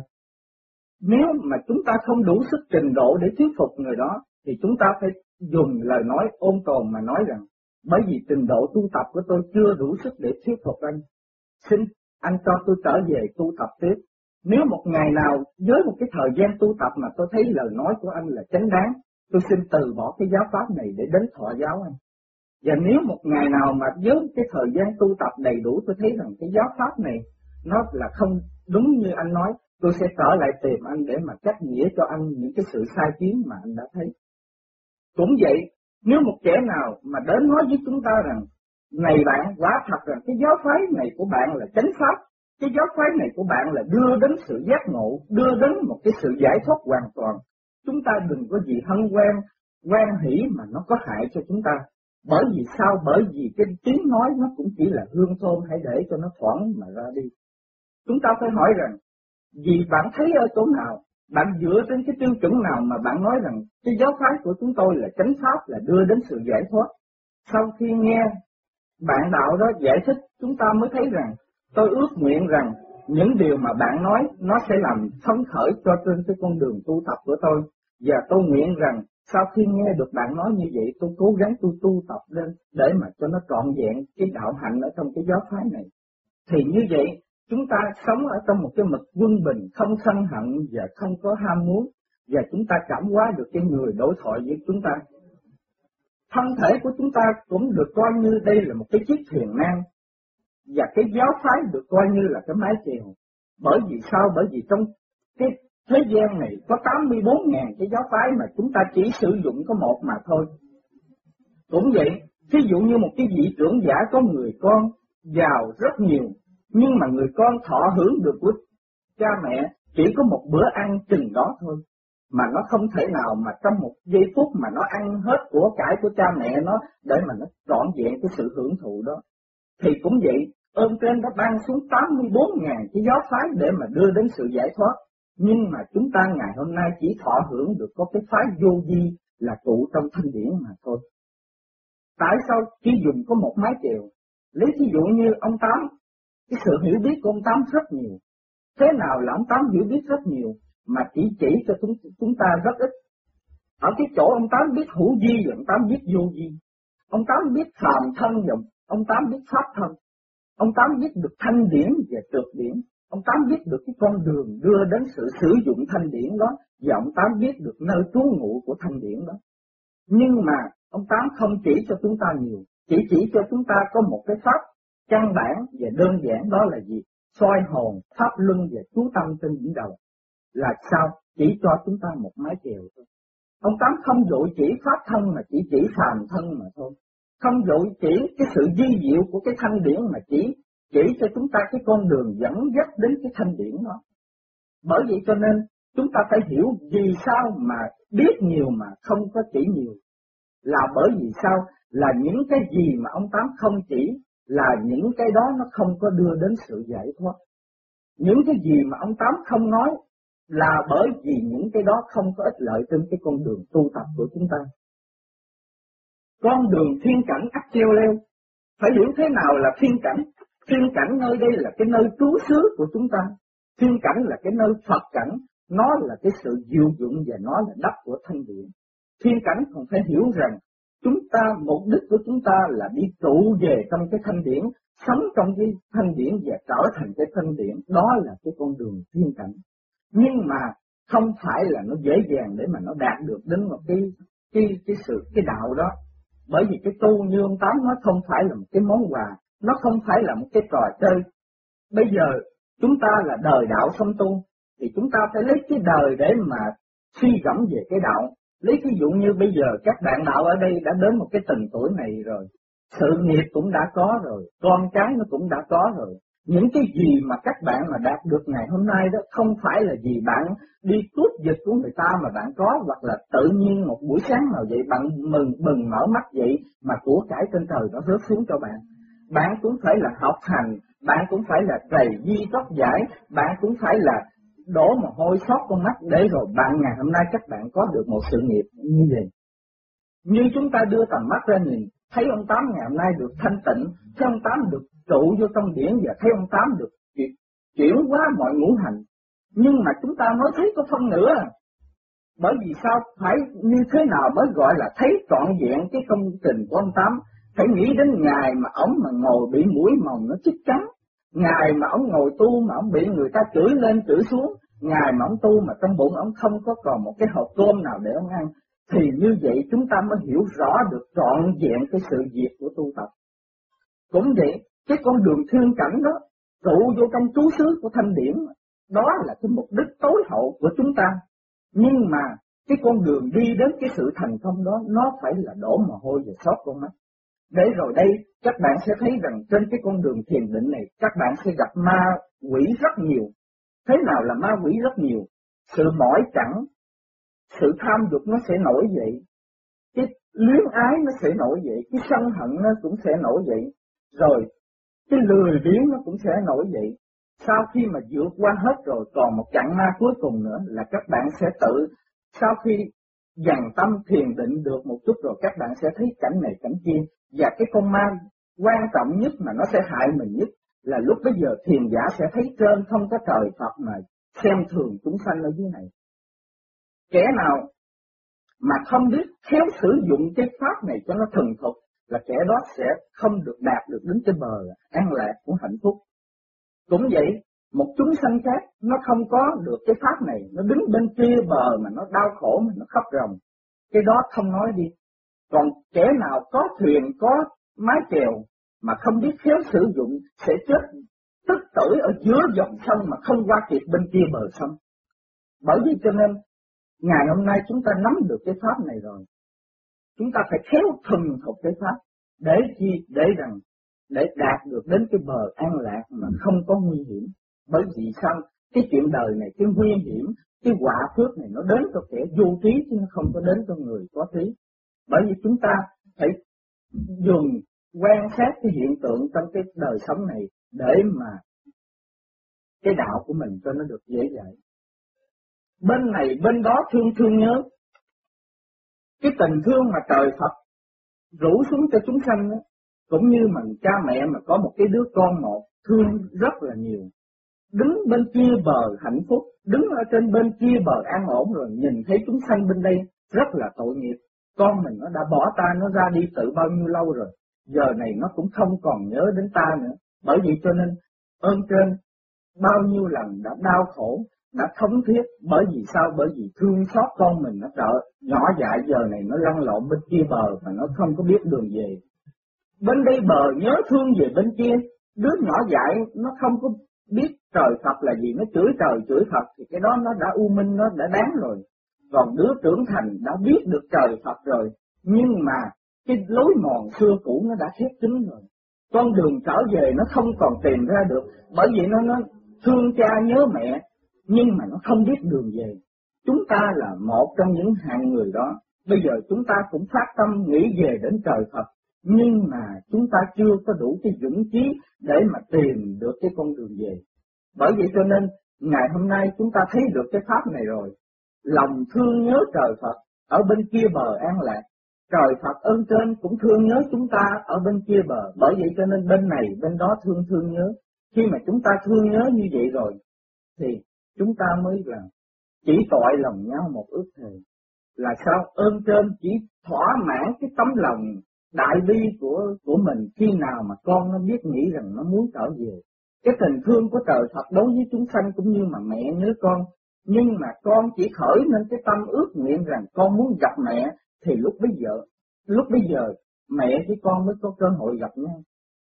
Nếu mà chúng ta không đủ sức trình độ để thuyết phục người đó, thì chúng ta phải dùng lời nói ôn tồn mà nói rằng bởi vì trình độ tu tập của tôi chưa đủ sức để thuyết phục anh, xin anh cho tôi trở về tu tập tiếp. Nếu một ngày nào với một cái thời gian tu tập mà tôi thấy lời nói của anh là chánh đáng, tôi xin từ bỏ cái giáo pháp này để đến thọ giáo anh. Và nếu một ngày nào mà với cái thời gian tu tập đầy đủ tôi thấy rằng cái giáo pháp này nó là không đúng như anh nói, tôi sẽ trở lại tìm anh để mà trách nghĩa cho anh những cái sự sai khiến mà anh đã thấy. Cũng vậy, nếu một kẻ nào mà đến nói với chúng ta rằng, này bạn, quả thật rằng cái giáo phái này của bạn là chánh pháp, cái giáo phái này của bạn là đưa đến sự giác ngộ, đưa đến một cái sự giải thoát hoàn toàn. Chúng ta đừng có gì hân hoan hỷ mà nó có hại cho chúng ta. Bởi vì sao? Bởi vì cái tiếng nói nó cũng chỉ là hương thơm, hãy để cho nó thoảng mà ra đi. Chúng ta phải hỏi rằng, vì bạn thấy ở chỗ nào, bạn dựa trên cái tiêu chuẩn nào mà bạn nói rằng cái giáo phái của chúng tôi là chánh pháp, là đưa đến sự giải thoát? Sau khi nghe bạn đạo đó giải thích, chúng ta mới thấy rằng, tôi ước nguyện rằng những điều mà bạn nói nó sẽ làm phấn khởi cho trên cái con đường tu tập của tôi. Và tôi nguyện rằng sau khi nghe được bạn nói như vậy, tôi cố gắng tôi tu tập lên để mà cho nó trọn vẹn cái đạo hạnh ở trong cái giáo phái này. Thì như vậy, chúng ta sống ở trong một cái mực quân bình, không sân hận và không có ham muốn, và chúng ta cảm hóa được cái người đối thoại với chúng ta. Thân thể của chúng ta cũng được coi như đây là một cái chiếc thuyền nan, và cái giáo phái được coi như là cái mái chèo. Bởi vì sao? Bởi vì trong cái thế gian này có 84.000 cái giáo phái mà chúng ta chỉ sử dụng có một mà thôi. Cũng vậy, ví dụ như một cái vị trưởng giả có người con giàu rất nhiều, nhưng mà người con thọ hưởng được của cha mẹ chỉ có một bữa ăn chừng đó thôi, mà nó không thể nào mà trong một giây phút mà nó ăn hết của cải của cha mẹ nó để mà nó trọn vẹn cái sự hưởng thụ đó. Thì cũng vậy, ơn trên đã ban xuống 84.000 cái giáo phái để mà đưa đến sự giải thoát, nhưng mà chúng ta ngày hôm nay chỉ thọ hưởng được có cái phái vô vi là trụ trong thanh điển mà thôi. Tại sao chỉ dùng có một mái chèo? Lấy ví dụ như ông Tám, cái sự hiểu biết của ông Tám rất nhiều. Thế nào là ông Tám hiểu biết rất nhiều mà chỉ cho chúng ta rất ít. Ở cái chỗ ông Tám biết hữu vi và ông Tám biết vô vi. Ông Tám biết phàm thân và ông Tám biết pháp thân. Ông Tám biết được thanh điển và trượt điển. Ông Tám biết được cái con đường đưa đến sự sử dụng thanh điển đó, và ông Tám biết được nơi trú ngụ của thanh điển đó. Nhưng mà ông Tám không chỉ cho chúng ta nhiều, chỉ cho chúng ta có một cái pháp căn bản và đơn giản, đó là gì? Soi hồn, pháp luân và chú tâm trên đỉnh đầu. Là sao? Chỉ cho chúng ta một mái chèo thôi. Ông Tám không dội chỉ pháp thân mà chỉ phàm thân mà thôi. Không dội chỉ cái sự vi diệu của cái thanh điển mà chỉ cho chúng ta cái con đường dẫn dắt đến cái thanh điển đó. Bởi vậy cho nên chúng ta phải hiểu vì sao mà biết nhiều mà không có chỉ nhiều. Là bởi vì sao? Là những cái gì mà ông Tám không chỉ, là những cái đó nó không có đưa đến sự giải thoát. Những cái gì mà ông Tám không nói là bởi vì những cái đó không có ích lợi trên cái con đường tu tập của chúng ta. Con đường thiên cảnh ắt treo leo. Phải hiểu thế nào là thiên cảnh? Thiên cảnh nơi đây là cái nơi trú xứ của chúng ta. Thiên cảnh là cái nơi Phật cảnh, nó là cái sự diệu dụng và nó là đất của thanh điển. Thiên cảnh còn phải hiểu rằng chúng ta, mục đích của chúng ta là đi trụ về trong cái thanh điển, sống trong cái thanh điển và trở thành cái thanh điển, đó là cái con đường thiên cảnh. Nhưng mà không phải là nó dễ dàng để mà nó đạt được đến một cái đạo đó. Bởi vì cái tu như ông Tám nói không phải là một cái món quà, nó không phải là một cái trò chơi. Bây giờ chúng ta là đời đạo song tu, thì chúng ta phải lấy cái đời để mà suy gẫm về cái đạo. Lấy ví dụ như bây giờ các bạn đạo ở đây đã đến một cái từng tuổi này rồi, sự nghiệp cũng đã có rồi, con cái nó cũng đã có rồi. Những cái gì mà các bạn mà đạt được ngày hôm nay đó không phải là vì bạn đi cướp giật của người ta mà bạn có, hoặc là tự nhiên một buổi sáng nào vậy bạn bừng mở mắt vậy mà của cải trên trời nó rớt xuống cho bạn. Bạn cũng phải là học hành, bạn cũng phải là trầy di tóc giải, bạn cũng phải là đổ mồ hôi xót con mắt để rồi bạn ngày hôm nay các bạn có được một sự nghiệp như vậy. Như chúng ta đưa tầm mắt ra nhìn, thấy ông Tám ngày hôm nay được thanh tịnh, thấy ông Tám được trụ vô trong điển và thấy ông Tám được chuyển hóa mọi ngũ hành. Nhưng mà chúng ta mới thấy có phân nửa. Bởi vì sao? Phải như thế nào mới gọi là thấy trọn vẹn cái công trình của ông Tám? Phải nghĩ đến ngày mà ông mà ngồi bị mũi mồng nó chích trắng, ngày mà ông ngồi tu mà ông bị người ta chửi lên chửi xuống, ngày mà ông tu mà trong bụng ông không có còn một cái hộp cơm nào để ông ăn. Thì như vậy chúng ta mới hiểu rõ được trọn vẹn cái sự việc của tu tập. Cũng vậy, cái con đường thiên cảnh đó, trụ vô trong trú xứ của thanh điển, đó là cái mục đích tối hậu của chúng ta. Nhưng mà Cái con đường đi đến cái sự thành công đó nó phải là đổ mồ hôi và xót con mắt. Để rồi đây các bạn sẽ thấy rằng trên cái con đường thiền định này các bạn sẽ gặp ma quỷ rất nhiều. Thế nào là ma quỷ rất nhiều? Sự mỏi chẳng, sự tham dục nó sẽ nổi dậy, cái luyến ái nó sẽ nổi dậy, cái sân hận nó cũng sẽ nổi dậy, rồi cái lười biếng nó cũng sẽ nổi dậy. Sau khi mà vượt qua hết rồi còn một chặng ma cuối cùng nữa là các bạn sẽ tự, sau khi dằn tâm thiền định được một chút rồi các bạn sẽ thấy cảnh này cảnh kia. Và cái con ma quan trọng nhất mà nó sẽ hại mình nhất là lúc bây giờ thiền giả sẽ thấy trên không có trời Phật mà xem thường chúng sanh ở dưới này. Kẻ nào mà không biết khéo sử dụng cái pháp này cho nó thuần thục là kẻ đó sẽ không được đạt được đến cái bờ an lạc của hạnh phúc. Cũng vậy, một chúng sanh khác nó không có được cái pháp này, nó đứng bên kia bờ mà nó đau khổ mà nó khóc ròng, cái đó không nói đi. Còn kẻ nào có thuyền, có mái chèo mà không biết khéo sử dụng sẽ chết tức tưởi ở giữa dòng sông mà không qua kịp bên kia bờ sông. Bởi vì cho nên ngày hôm nay chúng ta nắm được cái pháp này rồi, chúng ta phải khéo thuần thục cái pháp để chi, để đạt được đến cái bờ an lạc mà không có nguy hiểm. Bởi vì sao? Cái chuyện đời này, cái nguy hiểm, cái quả phước này nó đến cho kẻ vô trí chứ nó không có đến cho người có trí. Bởi vì chúng ta phải dùng quan sát cái hiện tượng trong cái đời sống này để mà cái đạo của mình cho nó được dễ dãi. Bên này bên đó thương nhớ. Cái tình thương mà trời Phật rủ xuống cho chúng sanh đó, cũng như mình cha mẹ mà có một cái đứa con một thương rất là nhiều. Đứng bên kia bờ hạnh phúc, đứng ở trên bên kia bờ an ổn rồi nhìn thấy chúng sanh bên đây rất là tội nghiệp. Con mình nó đã bỏ ta, nó ra đi tự bao nhiêu lâu rồi, giờ này nó cũng không còn nhớ đến ta nữa. Bởi vậy cho nên ơn trên bao nhiêu lần đã đau khổ, đã thống thiết. Bởi vì sao? Bởi vì thương xót con mình nó nhỏ dại, giờ này nó lăn lộn bên kia bờ mà nó không có biết đường về. Bên đây bờ nhớ thương về bên kia, đứa nhỏ dại nó không có biết trời Phật là gì, nó chửi trời chửi Phật thì cái đó nó đã u minh, nó đã đáng rồi. Còn đứa trưởng thành đã biết được trời Phật rồi, nhưng mà cái lối mòn xưa cũ nó đã khép kín rồi. Con đường trở về nó không còn tìm ra được, bởi vì nó thương cha nhớ mẹ, nhưng mà nó không biết đường về. Chúng ta là một trong những hạng người đó. Bây giờ chúng ta cũng phát tâm nghĩ về đến trời Phật, nhưng mà chúng ta chưa có đủ cái dũng chí để mà tìm được cái con đường về. Bởi vậy cho nên ngày hôm nay chúng ta thấy được cái pháp này rồi, lòng thương nhớ trời Phật ở bên kia bờ an lạc. Trời Phật ơn trên cũng thương nhớ chúng ta ở bên kia bờ. Bởi vậy cho nên bên này bên đó thương nhớ. Khi mà chúng ta thương nhớ như vậy rồi thì chúng ta mới là chỉ tội lòng nhau một ước thề. Là sao? Ơn trên chỉ thỏa mãn cái tấm lòng đại bi của mình khi nào mà con nó biết nghĩ rằng nó muốn trở về. Cái tình thương của trời Phật đối với chúng sanh cũng như mà mẹ nhớ con. Nhưng mà con chỉ khởi nên cái tâm ước nguyện rằng con muốn gặp mẹ, thì lúc bây giờ mẹ với con mới có cơ hội gặp nhau.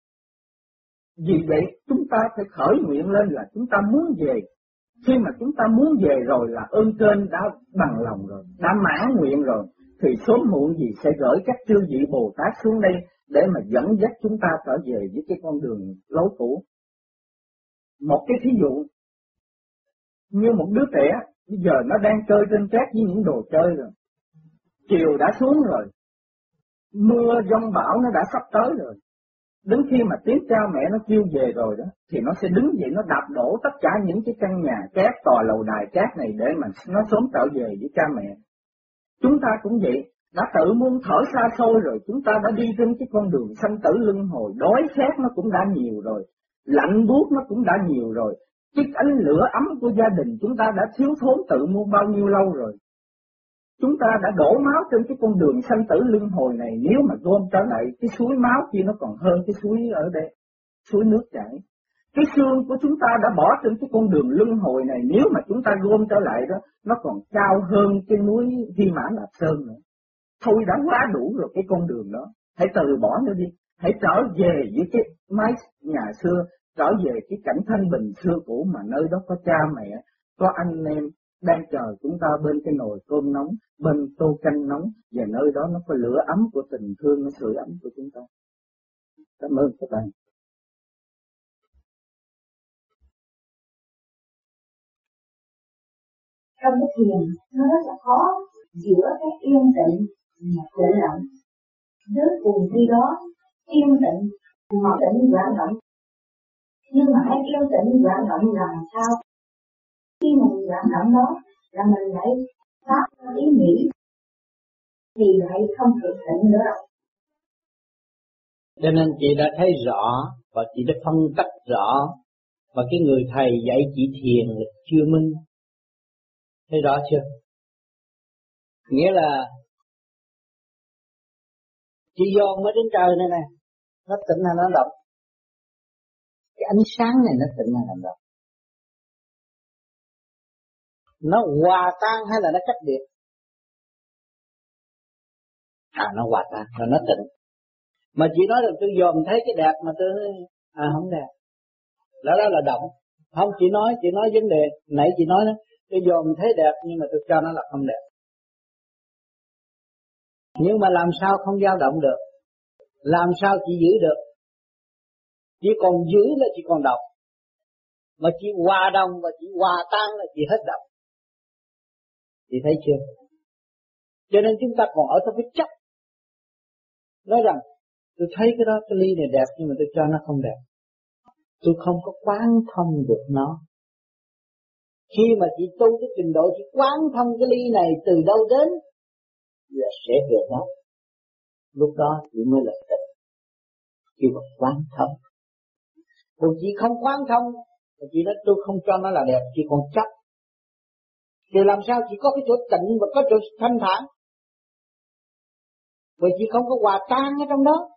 Vì vậy chúng ta phải khởi nguyện lên là chúng ta muốn về. Khi mà chúng ta muốn về rồi là ơn trên đã bằng lòng rồi, đã mãn nguyện rồi, thì sớm muộn gì sẽ gửi các chư vị Bồ Tát xuống đây để mà dẫn dắt chúng ta trở về với cái con đường lối cũ. Một cái thí dụ, như một đứa trẻ, bây giờ nó đang chơi trên cát với những đồ chơi rồi. Chiều đã xuống rồi, mưa giông bão nó đã sắp tới rồi. Đến khi mà tiếng cha mẹ nó kêu về rồi đó, thì nó sẽ đứng dậy nó đạp đổ tất cả những cái căn nhà cát, tòa lầu đài cát này để mà nó sớm trở về với cha mẹ. Chúng ta cũng vậy, đã tự muốn thở xa xôi rồi, chúng ta đã đi trên cái con đường sanh tử luân hồi, đói khát nó cũng đã nhiều rồi, lạnh buốt nó cũng đã nhiều rồi, cái ánh lửa ấm của gia đình chúng ta đã thiếu thốn tự mua bao nhiêu lâu rồi. Chúng ta đã đổ máu trên cái con đường sanh tử luân hồi này, nếu mà gom trở lại cái suối máu kia nó còn hơn cái suối ở đây, suối nước chảy. Cái xương của chúng ta đã bỏ trên cái con đường luân hồi này, nếu mà chúng ta gom trở lại đó, nó còn cao hơn cái núi Hy Mã Lạp Sơn nữa. Thôi đã quá đủ rồi cái con đường đó, hãy từ bỏ nó đi, hãy trở về với cái mái nhà xưa, trở về cái cảnh thanh bình xưa cũ mà nơi đó có cha mẹ, có anh em, đang chờ chúng ta bên cái nồi cơm nóng, bên tô canh nóng, và nơi đó nó có lửa ấm của tình thương, nó sưởi ấm của chúng ta. Cảm ơn các bạn. Trong cái thiền nó rất là khó giữa cái yên tĩnh và khổ lặng. Dưới cùng khi đó yên tĩnh mà tĩnh vận động, nhưng mà cái yên tĩnh vận động làm sao? Khi mà mình vận động đó là mình lại phát ý nghĩ thì lại không thực tĩnh nữa đâu. Cho nên chị đã thấy rõ và chị đã phân tích rõ, và cái người thầy dạy chị thiền là chưa minh. Thấy rõ chưa? Nghĩa là chị dồn ở trên trời này nè, nó tịnh hay nó động? Cái ánh sáng này nó tịnh hay nó động? Nó hòa tan hay là nó cách biệt? Nó hòa tan, rồi nó tịnh. Mà chị nói là tôi dòm thấy cái đẹp mà tôi không đẹp. Đó là động. Không, chị nói vấn đề, nãy chị nói đó, tôi dòm thấy đẹp nhưng mà tôi cho nó là không đẹp. Nhưng mà làm sao không dao động được? Làm sao chị giữ được? Chỉ còn giữ là chị còn động. Mà chị hòa đồng và chị hòa tan là chị hết động. Chị thấy chưa? Cho nên chúng ta còn ở trong cái chấp. Nói rằng tôi thấy cái đó, cái ly này đẹp nhưng mà tôi cho nó không đẹp. Tôi không có quán thông được nó. Khi mà chị tu cái trình độ chị quán thông cái ly này từ đâu đến là sẽ được nó. Lúc đó chị mới là tịnh. Chị còn quán thông. Còn chị không quán thông, chị nói tôi không cho nó là đẹp, chị còn chấp. Thì làm sao chị có cái chỗ tịnh và có chỗ thanh thản? Vì chị không có hòa tan ở trong đó.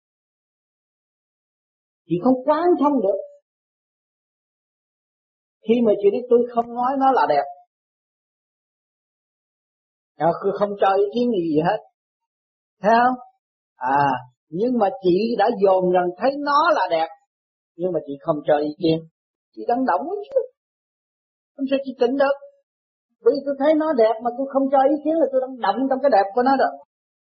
Chị không quán thông được. Khi mà chị nói tôi không nói nó là đẹp, không cho ý kiến gì hết, thấy không? Nhưng mà chị đã dồn rằng thấy nó là đẹp, nhưng mà chị không cho ý kiến, chị đang động chứ, không sao chị tỉnh được. Vì tôi thấy nó đẹp mà tôi không cho ý kiến là tôi đang động trong cái đẹp của nó được.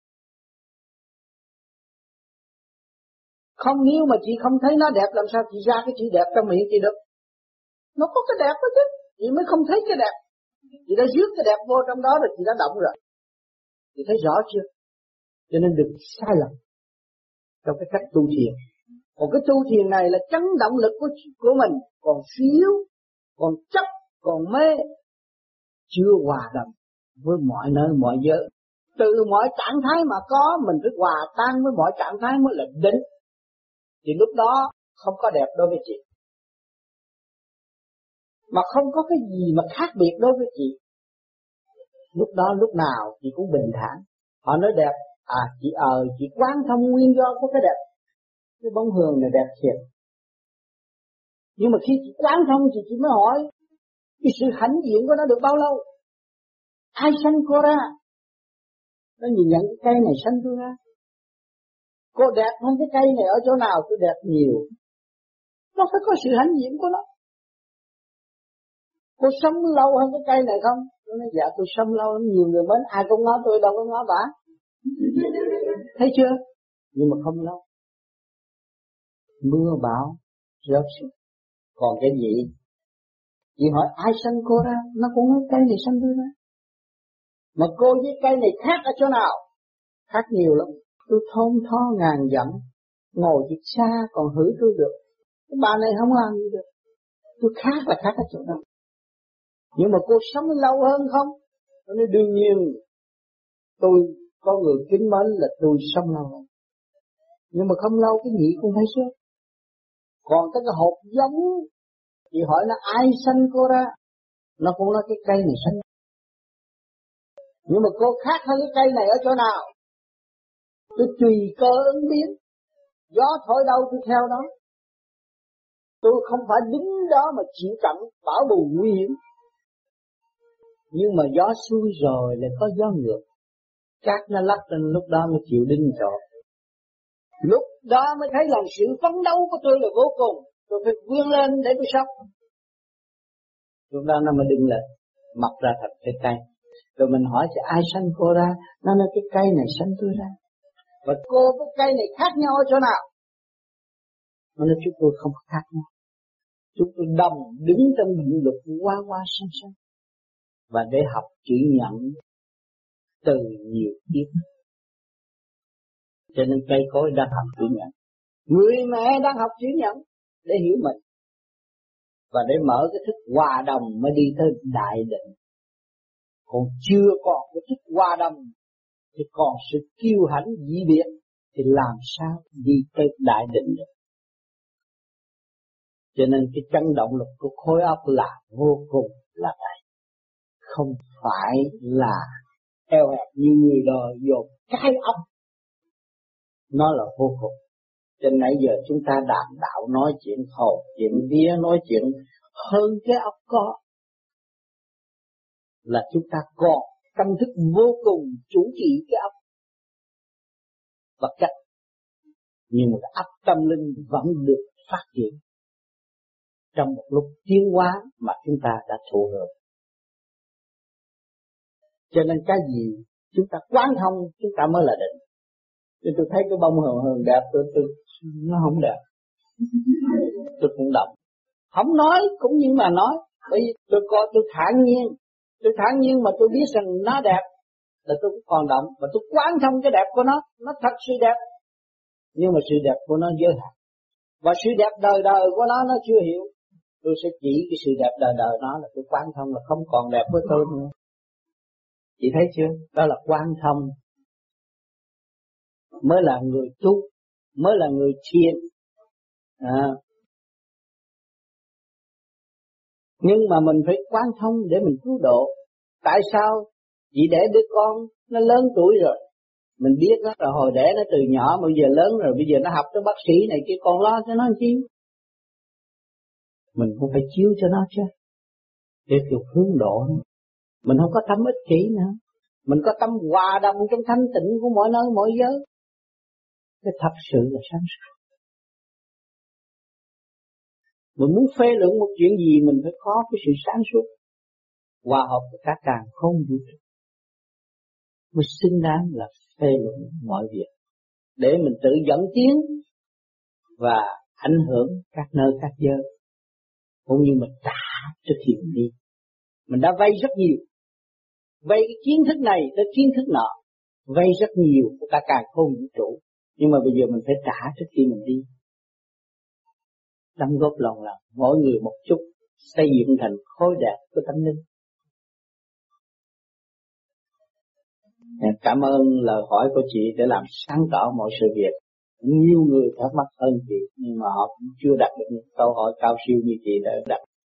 Không, nếu mà chị không thấy nó đẹp, làm sao chị ra cái chữ đẹp trong miệng chị được? Nó có cái đẹp đó chứ, chị mới không thấy cái đẹp. Chị đã rước cái đẹp vô trong đó rồi, chị đã động rồi. Chị thấy rõ chưa? Cho nên đừng sai lầm trong cái cách tu thiền. Còn cái tu thiền này là chấn động lực của mình còn xíu, còn chấp, còn mê, chưa hòa đồng với mọi nơi mọi giới. Từ mọi trạng thái mà có, mình phải hòa tan với mọi trạng thái mới là định. Thì lúc đó không có đẹp đối với chị, mà không có cái gì mà khác biệt đối với chị. Lúc đó lúc nào chị cũng bình thản. Họ nói đẹp, chị quán thông nguyên do của cái đẹp. Cái bóng hường này đẹp thiệt. Nhưng mà khi chị quán thông thì chị mới hỏi, cái sự hãnh diện của nó được bao lâu? Ai sanh cô ra? Nó nhìn nhận cái cây này sanh tôi ra. Cô đẹp hơn cái cây này ở chỗ nào? Tôi đẹp nhiều. Nó phải có sự hãnh diện của nó. Cô sống lâu hơn cái cây này không? Tôi nói dạ tôi sống lâu hơn, nhiều người mến, ai cũng ngó tôi, đâu có ngó bả. Thấy chưa? Nhưng mà không lâu. Mưa bão rớt xuống. Còn cái gì? Chị hỏi ai sanh cô ra? Nó cũng nói cây này sanh tôi ra. Mà cô với cây này khác ở chỗ nào? Khác nhiều lắm. Tôi thôn tho ngàn dặm, ngồi chiếc xa còn hử tôi được. Cái bà này không làm gì được. Tôi khác là khác ở chỗ nào? Nhưng mà cô sống lâu hơn không? Tôi nói đương nhiên tôi có người kính mến là tôi sống lâu hơn. Nhưng mà không lâu cái nhị cũng phải sớm. Còn cái hộp giống, chị hỏi là ai sanh cô ra? Nó cũng nói cái cây này sanh. Nhưng mà cô khác hơn cái cây này ở chỗ nào? Tôi tùy cơ ứng biến. Gió thổi đâu tôi theo đó. Tôi không phải đứng đó mà chịu trận bão bùng nguy hiểm. Nhưng mà gió xuôi rồi lại có gió ngược. Cát nó lắc lên lúc đó mới chịu đinh chỗ. Lúc đó mới thấy rằng sự phấn đấu của tôi là vô cùng. Tôi phải vươn lên để tôi sống. Lúc đó nó mới đứng lên. mọc ra thành cái cây. Rồi mình hỏi cho ai sanh cô ra, nó nói cái cây này sanh tôi ra. Và cô cái cây này khác nhau ở chỗ nào? Nó nói chúng tôi không khác nhau. Chúng tôi đồng đứng trong định luật qua sanh. Và để học chữ nhận từ nhiều kiếp. Cho nên cây cối đang học chữ nhận. Người mẹ đang học chữ nhận để hiểu mình. Và để mở cái thức hòa đồng mới đi tới đại định. Còn chưa còn cái thức hòa đồng thì còn sự kiêu hãnh dị biệt, thì làm sao đi tới đại định được. Cho nên cái chấn động lực của khối óc là vô cùng là vậy. Không phải là eo hẹp như người đời dồn cái óc. Nó là vô cùng. Cho nên nãy giờ chúng ta đàm đạo nói chuyện hồn, chuyện vía, nói chuyện hơn cái óc có. Là chúng ta còn tâm thức vô cùng chủ trị cái óc vật chất. Nhưng mà cái óc tâm linh vẫn được phát triển trong một lúc tiến hóa mà chúng ta đã thụ hưởng. Cho nên cái gì chúng ta quán thông chúng ta mới là định. Thì tôi thấy cái bông hường đẹp, nó không đẹp. Tôi cũng động. Không nói cũng như mà nói. Bởi vì tôi coi tôi thản nhiên. Tôi thản nhiên mà tôi biết rằng nó đẹp là tôi cũng còn động. Và tôi quán thông cái đẹp của nó thật sự đẹp. Nhưng mà sự đẹp của nó giới hạn. Và sự đẹp đời đời của nó chưa hiểu. Tôi sẽ chỉ cái sự đẹp đời đời nó là tôi quán thông là không còn đẹp với tôi nữa. Chị thấy chưa? Đó là quán thông. Mới là người tu, mới là người thiền. Nhưng mà mình phải quán thông để mình cứu độ. Tại sao? Chỉ để đứa con nó lớn tuổi rồi. Mình biết đó là hồi đẻ nó từ nhỏ, bây giờ lớn rồi, bây giờ nó học tới bác sĩ này kia, con lo cho nó chi? Mình cũng phải chiếu cho nó chứ. Để được hướng độ. Mình không có tâm ích kỷ nữa. Mình có tâm hòa đồng trong thanh tịnh của mọi nơi, mọi giới. Cái thật sự là sáng suốt. Mình muốn phê luận một chuyện gì mình phải có cái sự sáng suốt. Hòa hợp với cả càng không vũ trụ. Mới xứng đáng là phê luận mọi việc. Để mình tự dẫn tiến và ảnh hưởng các nơi các giới. Cũng như mình trả cho thiện đi. Mình đã vay rất nhiều. Vay cái kiến thức này tới kiến thức nọ. Vay rất nhiều của cả càng không vũ trụ. Nhưng mà bây giờ mình phải trả trước khi mình đi. Đóng góp lòng là mỗi người một chút, xây dựng thành khối đẹp của tâm linh. Cảm ơn lời hỏi của chị để làm sáng tỏ mọi sự việc. Nhiều người thắc mắc hơn chị, nhưng mà họ cũng chưa đặt được những câu hỏi cao siêu như chị đã đặt.